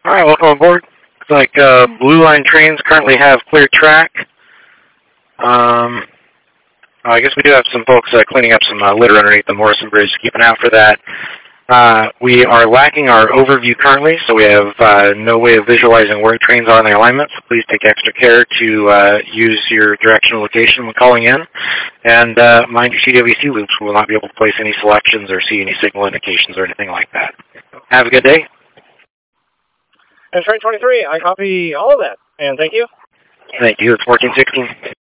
All right, welcome aboard. Looks like Blue Line trains currently have clear track. I guess we do have some folks cleaning up some litter underneath the Morrison Bridge. Keep an eye out for that. We are lacking our overview currently, so we have no way of visualizing where trains are in their alignment. So please take extra care to use your directional location when calling in. And mind your CWC loops. We will not be able to place any selections or see any signal indications or anything like that. Have a good day. And train 23, I copy all of that. And thank you. Thank you. It's 1416.